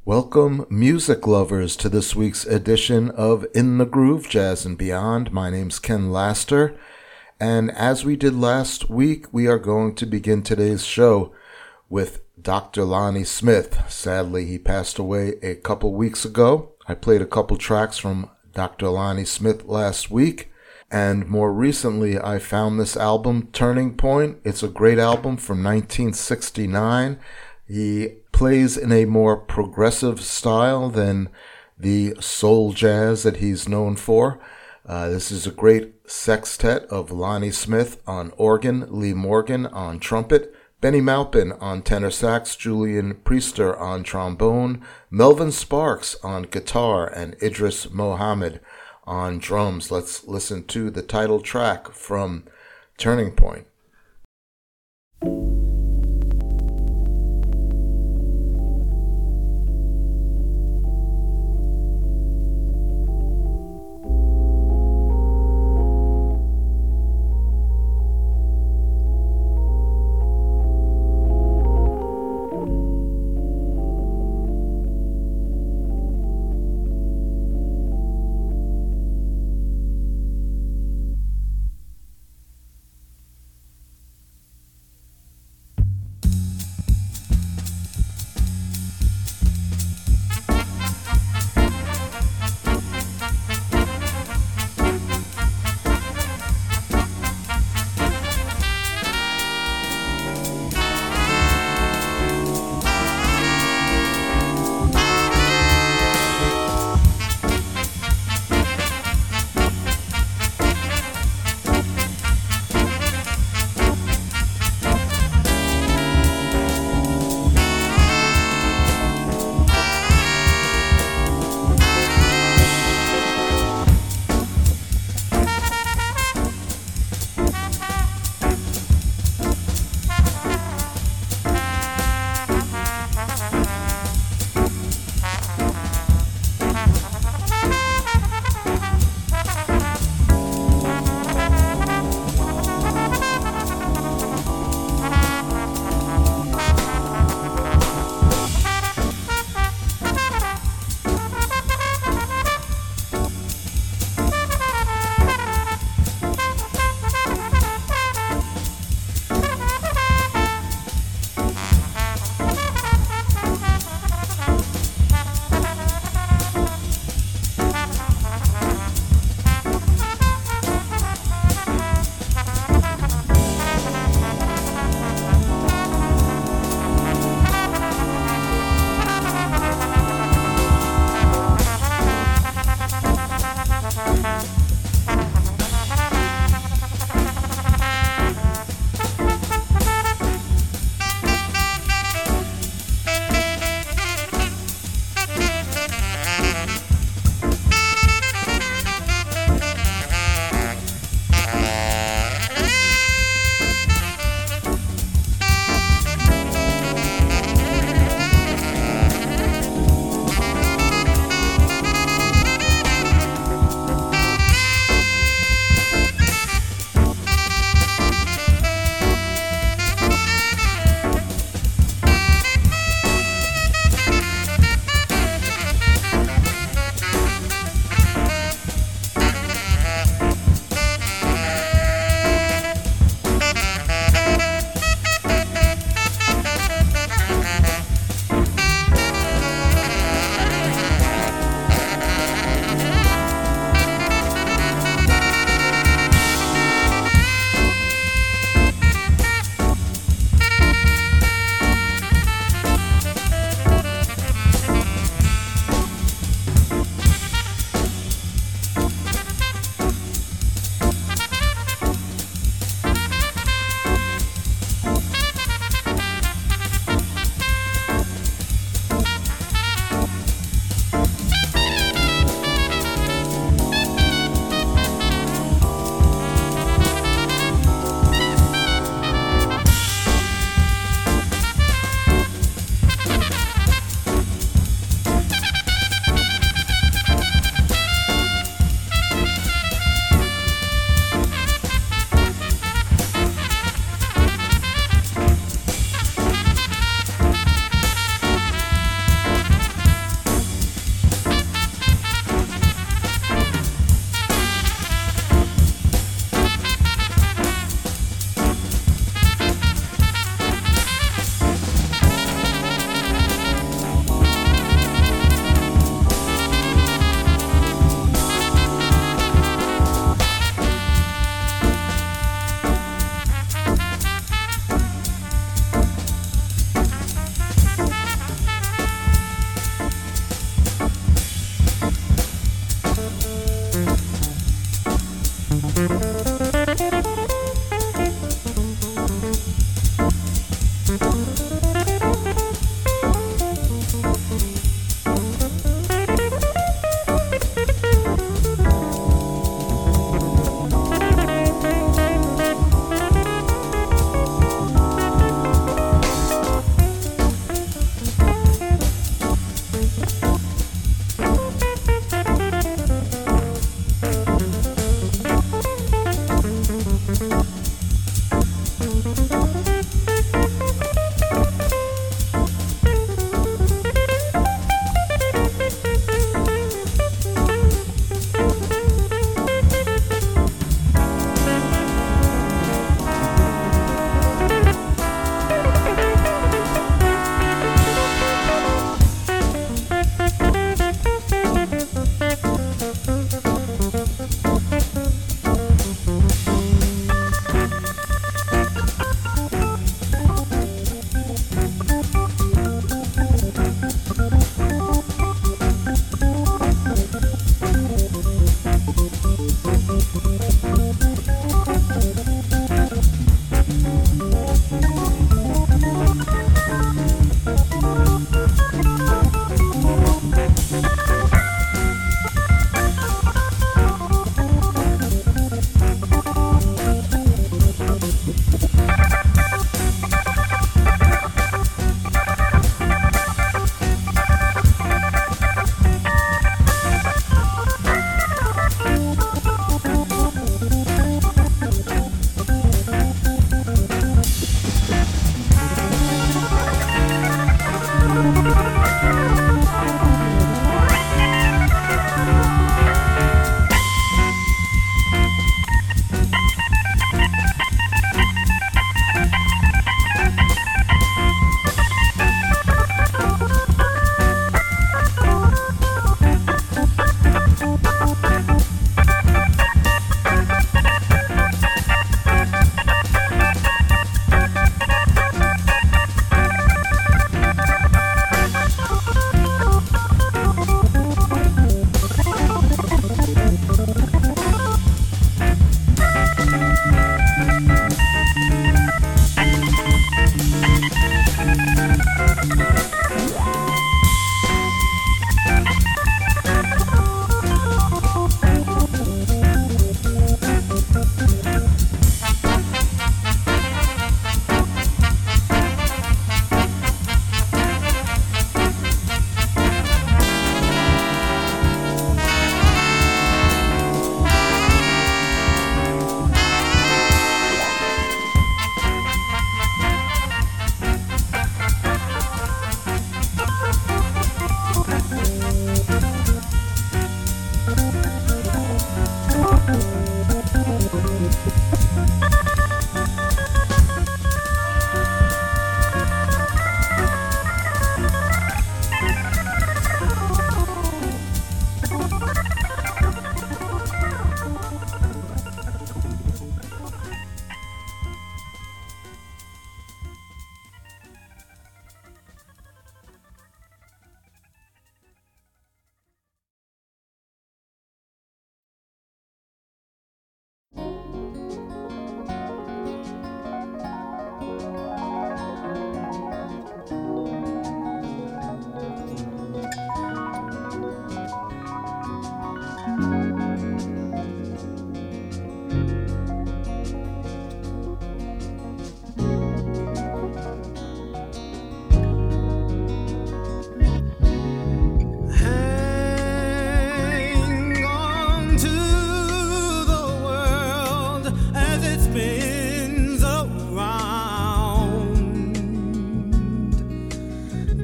Welcome, music lovers, to this week's edition of In the Groove, Jazz and Beyond. My name's Ken Laster, and as we did last week, we are going to begin today's show with Dr. Lonnie Smith. Sadly, he passed away a couple weeks ago. I played a couple tracks from Dr. Lonnie Smith last week, and more recently, I found this album, Turning Point. It's a great album from 1969. He plays in a more progressive style than the soul jazz that he's known for. This is a great sextet of Lonnie Smith on organ, Lee Morgan on trumpet, Benny Maupin on tenor sax, Julian Priester on trombone, Melvin Sparks on guitar, and Idris Mohammed on drums. Let's listen to the title track from Turning Point.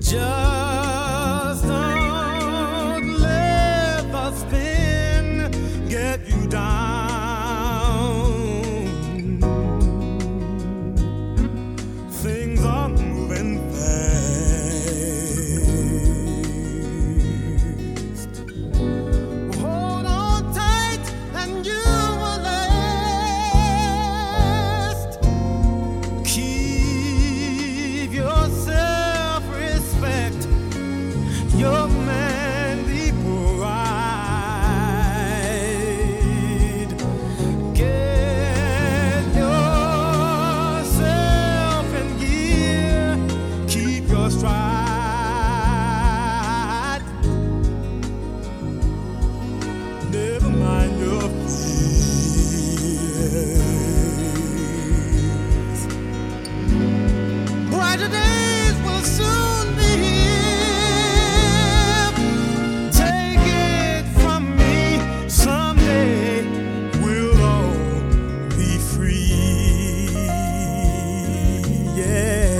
Just don't let the spin get you down. Things are moving fast. Hold on tight and you will last. Keep yourself respect your manly pride. Get yourself in gear. Keep your stride. Never mind your fears. Brighter days will soon be here. Take it from me, someday we'll all be free. Yeah.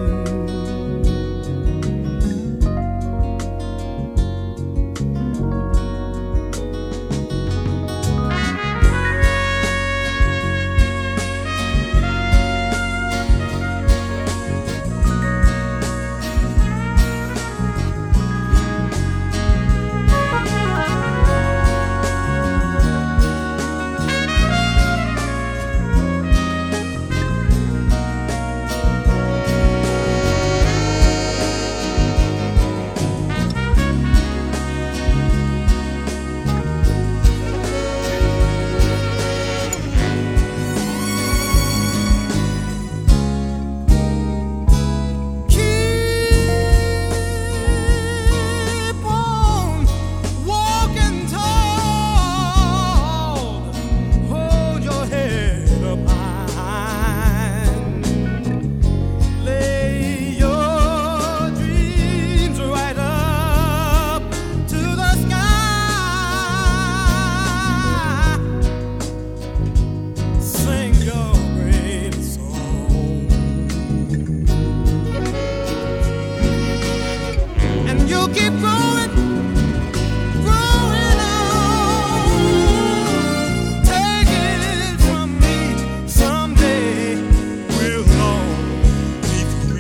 Keep on walking tall. Hold your head up high. Lay your dreams right up to the sky. Sing your great song. And you'll keep growing, growing on. Take it from me, someday we'll all be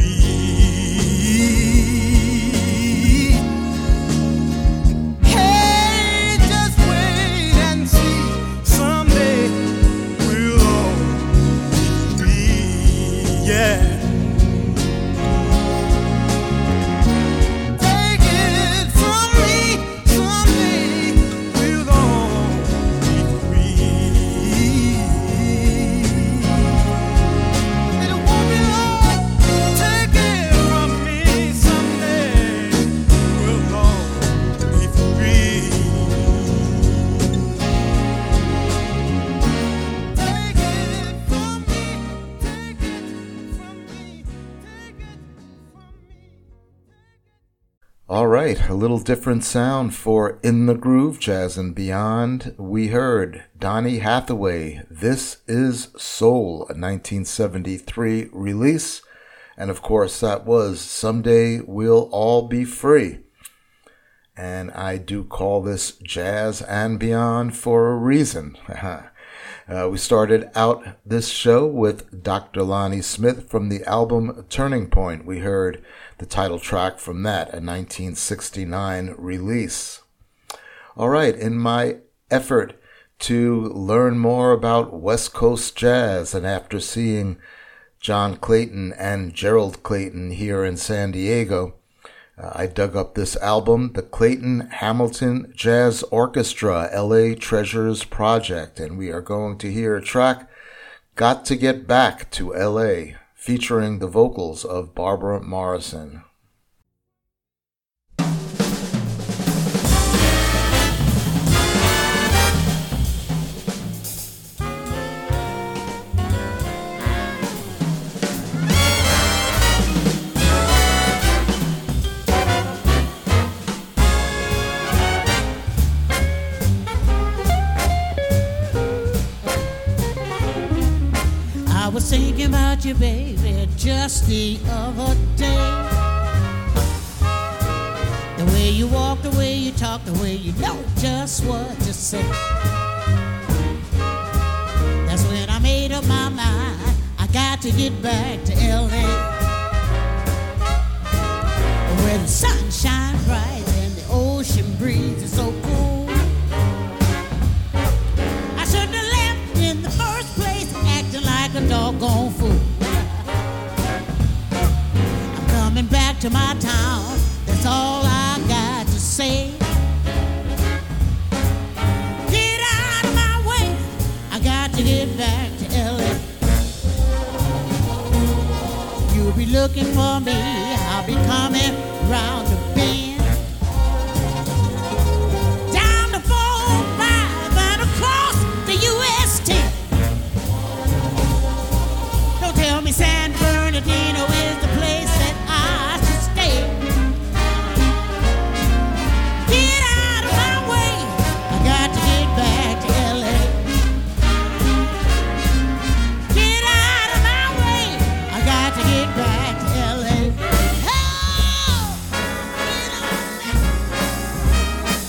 free. Hey, just wait and see, someday we'll all be free. Yeah. Take it from me, someday we'll all be free. It won't be long. Take it from me, someday we'll all be free. Take it from me, take it from me, take it from me. All right, a little different sound for In the Groove, Jazz and Beyond. We heard Donny Hathaway, This Is Soul, a 1973 release. And of course, that was Someday We'll All Be Free. And I do call this Jazz and Beyond for a reason. We started out this show with Dr. Lonnie Smith from the album Turning Point. We heard the title track from that, a 1969 release. All right, in my effort to learn more about West Coast jazz, and after seeing John Clayton and Gerald Clayton here in San Diego, I dug up this album, the Clayton Hamilton Jazz Orchestra LA Treasures Project, and we are going to hear a track, Got to Get Back to LA, featuring the vocals of Barbara Morrison. I was thinking about you, baby, just the other day. way you walk, the way you talk, the way you know just what to say. That's when I made up my mind. I got to get back to L.A. where the sun shines bright and the ocean breeze is so cool. I shouldn't have left in the first place, acting like a doggone fool. I'm coming back to my town, that's all I got to say. Get out of my way, I got to get back to L.A. You'll be looking for me, I'll be coming round the bend. Down the 405 and across the US 10. Don't tell me San Bernardino is the place that I should stay. Get out of my way, I got to get back to L.A. Get out of my way, I got to get back to L.A. Oh, get on back.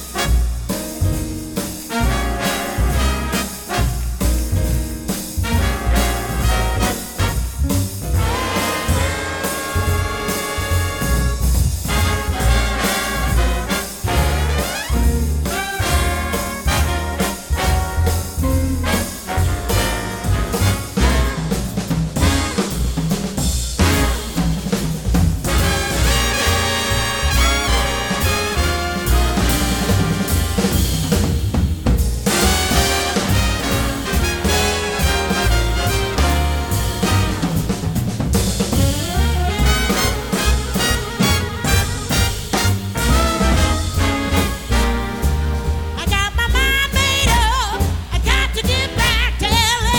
I got my mind made up. I got to get back to L.A.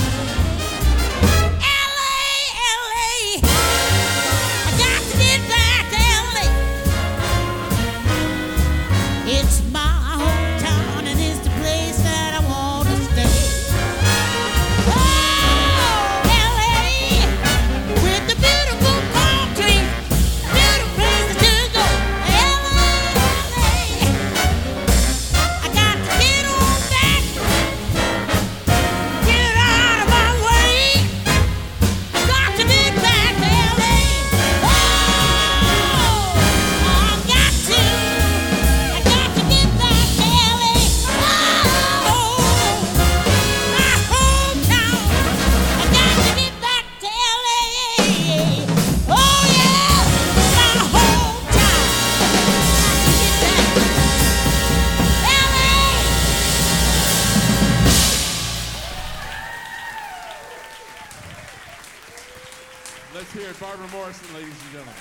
L.A. I got to get back to L.A. It's my hometown and it's the place that I want to stay. Oh, L.A. with the beautiful palm trees, beautiful places to go. L.A. I got to get on back, get out of my way. I got to get back to L.A. Oh, I got to get back to L.A. Oh, my hometown. I got to get back to L.A. Oh yeah, my hometown. Get back to L.A. Let's hear it, Barbara Morrison, ladies and gentlemen.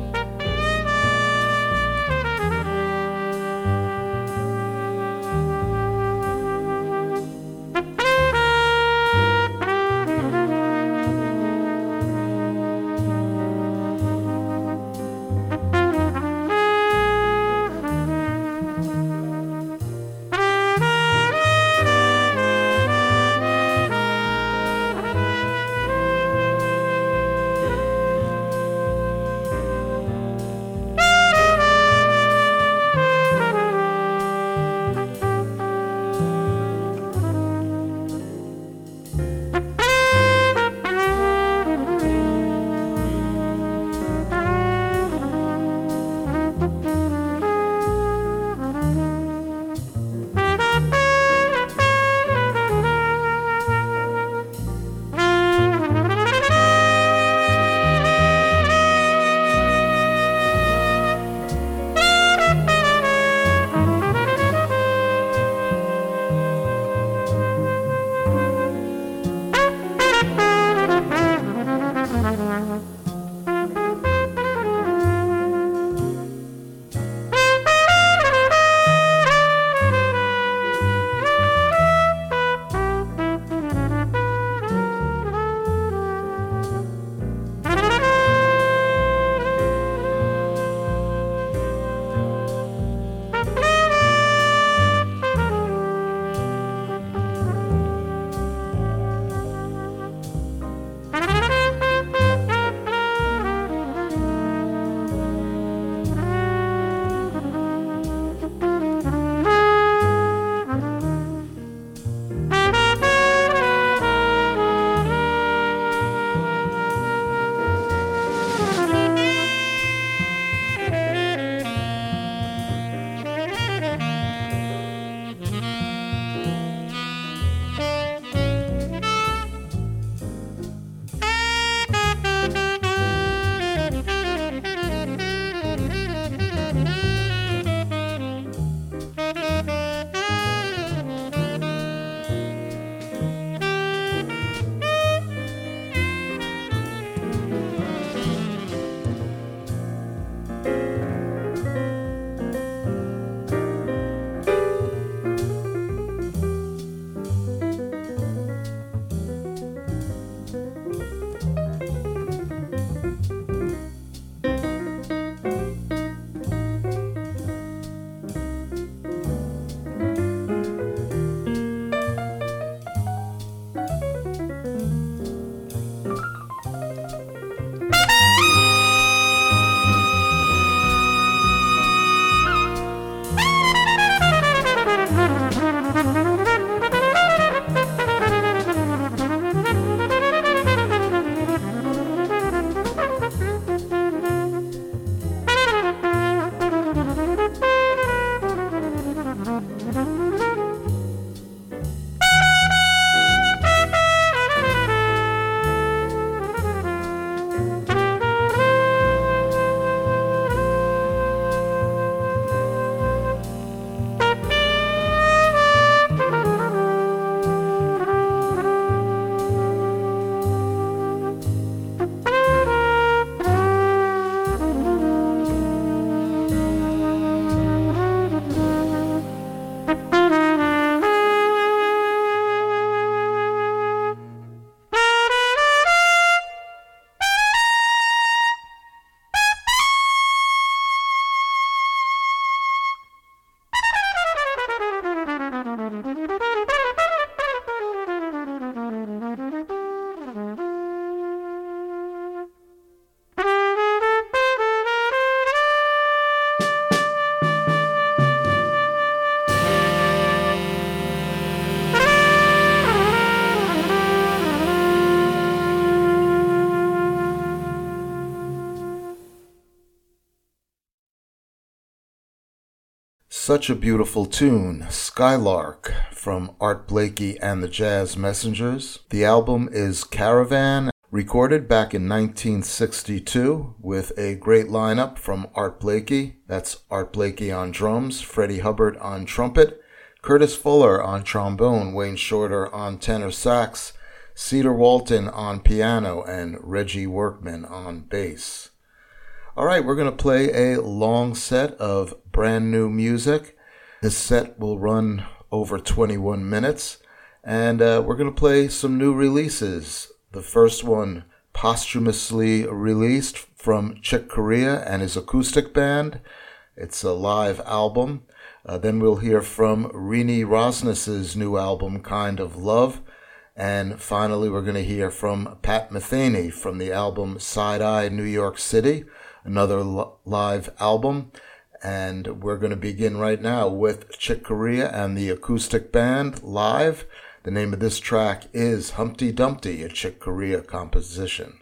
Thank Such a beautiful tune, Skylark, from Art Blakey and the Jazz Messengers. The album is Caravan, recorded back in 1962 with a great lineup from Art Blakey. That's Art Blakey on drums, Freddie Hubbard on trumpet, Curtis Fuller on trombone, Wayne Shorter on tenor sax, Cedar Walton on piano, and Reggie Workman on bass. All right, we're going to play a long set of brand new music. This set will run over 21 minutes, and we're going to play some new releases. The first one posthumously released from Chick Corea and his acoustic band. It's a live album. Then we'll hear from Rini Rosnes's new album, Kind of Love. And finally, we're going to hear from Pat Metheny from the album Side Eye New York City, another live album. And we're going to begin right now with Chick Corea and the acoustic band live. The name of this track is Humpty Dumpty, a Chick Corea composition.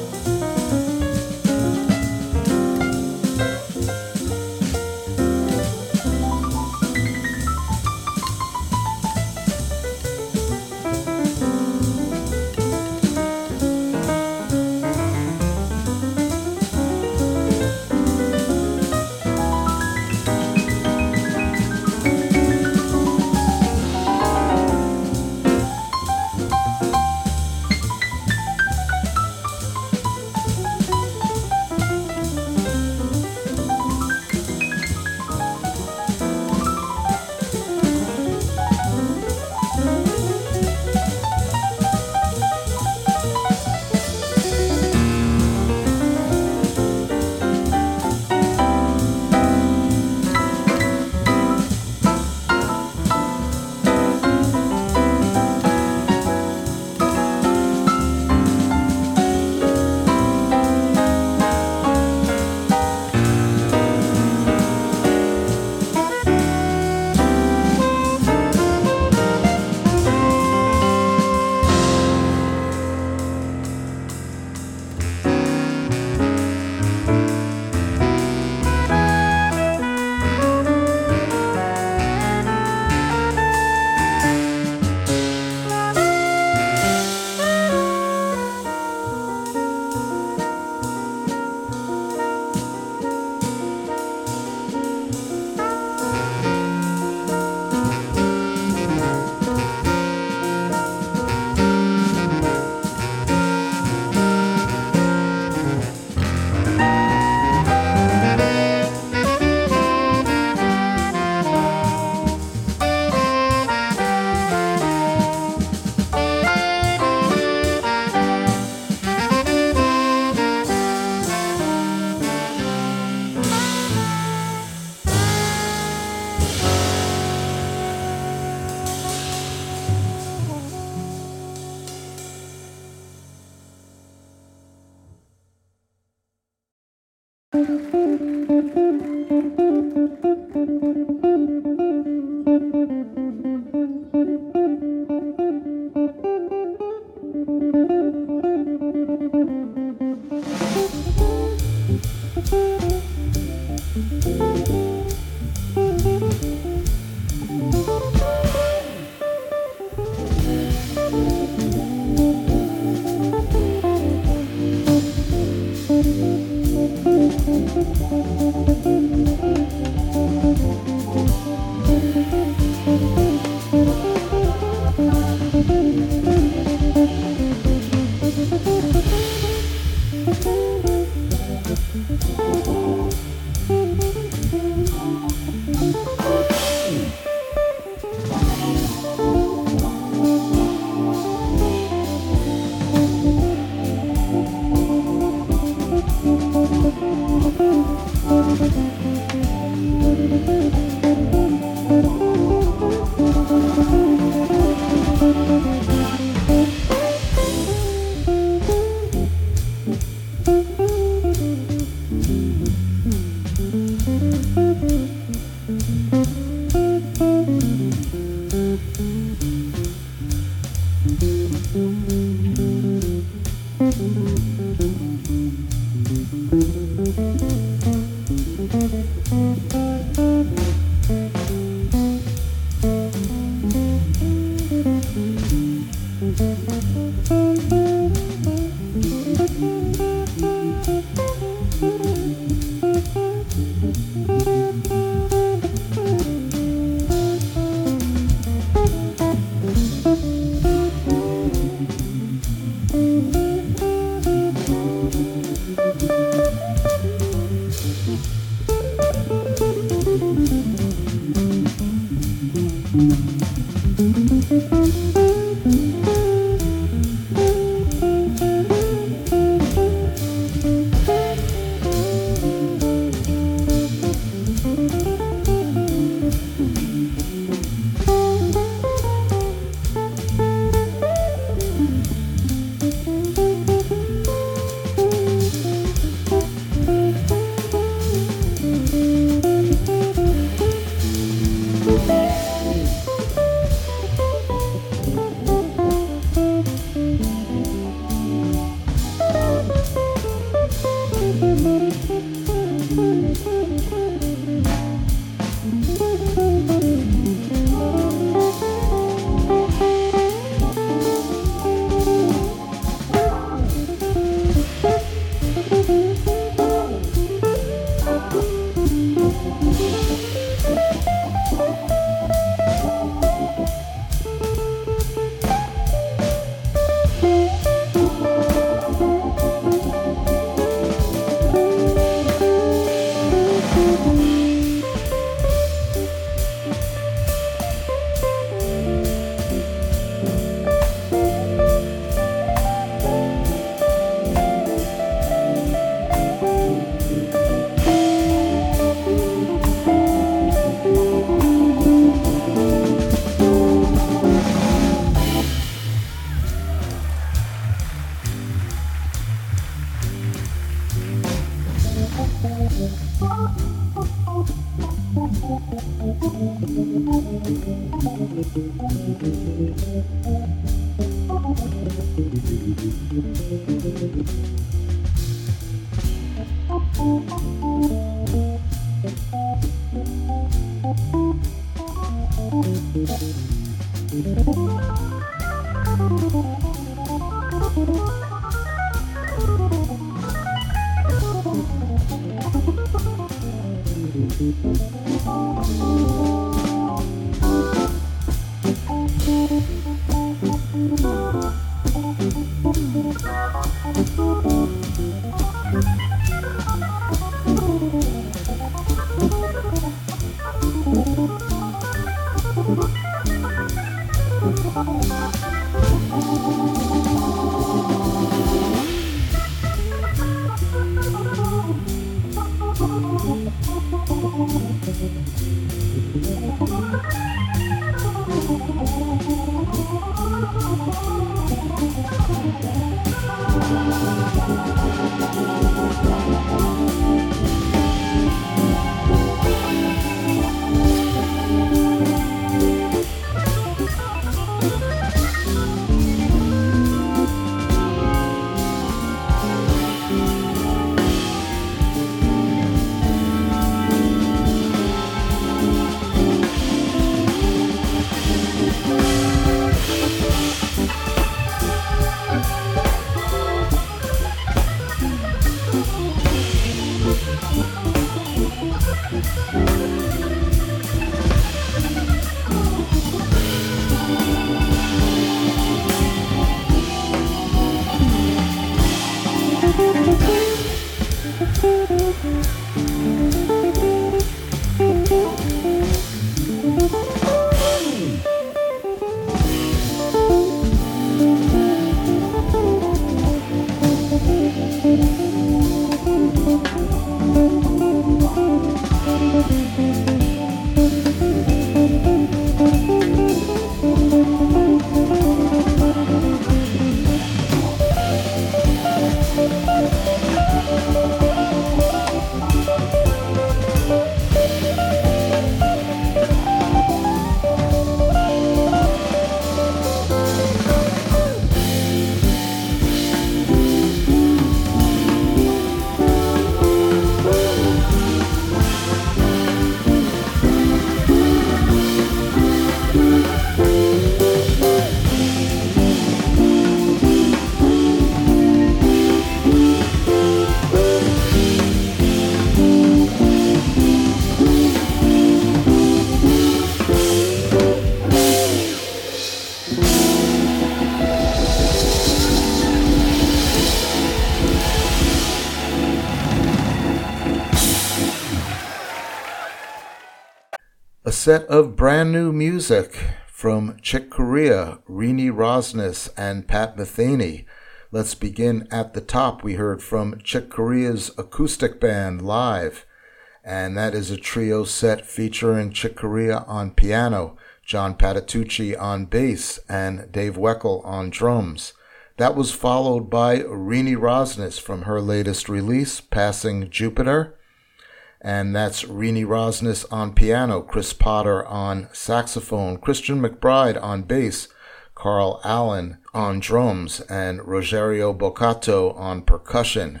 A set of brand new music from Chick Corea, Renee Rosnes, and Pat Metheny. Let's begin at the top. We heard from Chick Corea's acoustic band live, and that is a trio set featuring Chick Corea on piano, John Patitucci on bass, and Dave Weckl on drums. That was followed by Renee Rosnes from her latest release, Passing Jupiter. And that's Renee Rosnes on piano, Chris Potter on saxophone, Christian McBride on bass, Carl Allen on drums, and Rogerio Boccato on percussion.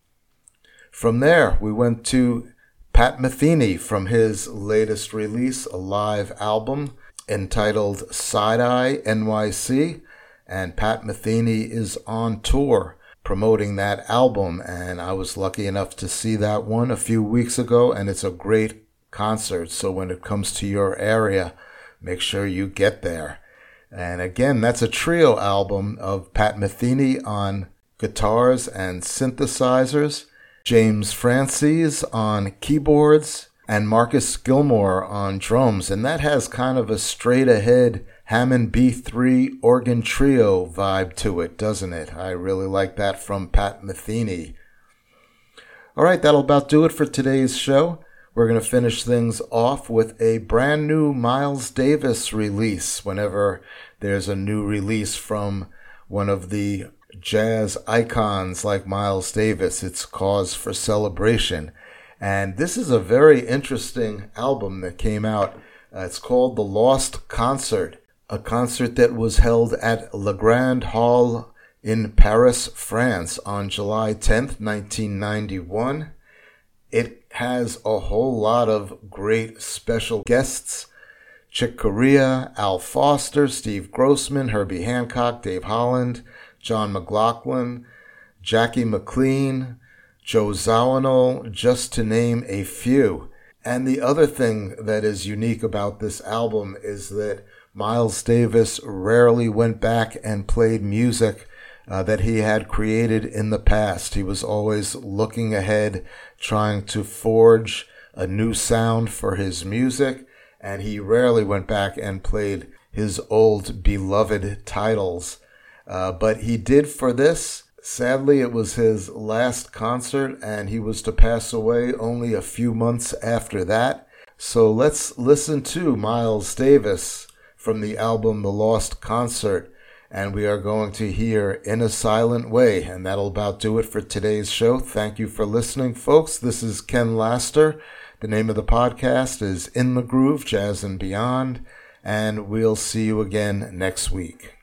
From there, we went to Pat Metheny from his latest release, a live album entitled Side Eye NYC, and Pat Metheny is on tour promoting that album, and I was lucky enough to see that one a few weeks ago, and it's a great concert. So when it comes to your area, make sure you get there. And again, that's a trio album of Pat Metheny on guitars and synthesizers, James Francis on keyboards, and Marcus Gilmore on drums. And that has kind of a straight ahead Hammond B3 organ trio vibe to it, doesn't it? I really like that from Pat Metheny. All right, that'll about do it for today's show. We're going to finish things off with a brand new Miles Davis release. Whenever there's a new release from one of the jazz icons like Miles Davis, it's cause for celebration. And this is a very interesting album that came out. It's called The Lost Concert, a concert that was held at Le Grand Hall in Paris, France on July 10th, 1991. It has a whole lot of great special guests. Chick Corea, Al Foster, Steve Grossman, Herbie Hancock, Dave Holland, John McLaughlin, Jackie McLean, Joe Zawinul, just to name a few. And the other thing that is unique about this album is that Miles Davis rarely went back and played music that he had created in the past. He was always looking ahead, trying to forge a new sound for his music, and he rarely went back and played his old beloved titles. But he did for this. Sadly, it was his last concert, and he was to pass away only a few months after that. So let's listen to Miles Davis from the album The Lost Concert, and we are going to hear In a Silent Way, and that'll about do it for today's show. Thank you for listening, folks. This is Ken Laster. The name of the podcast is In the Groove, Jazz and Beyond, and we'll see you again next week.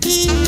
He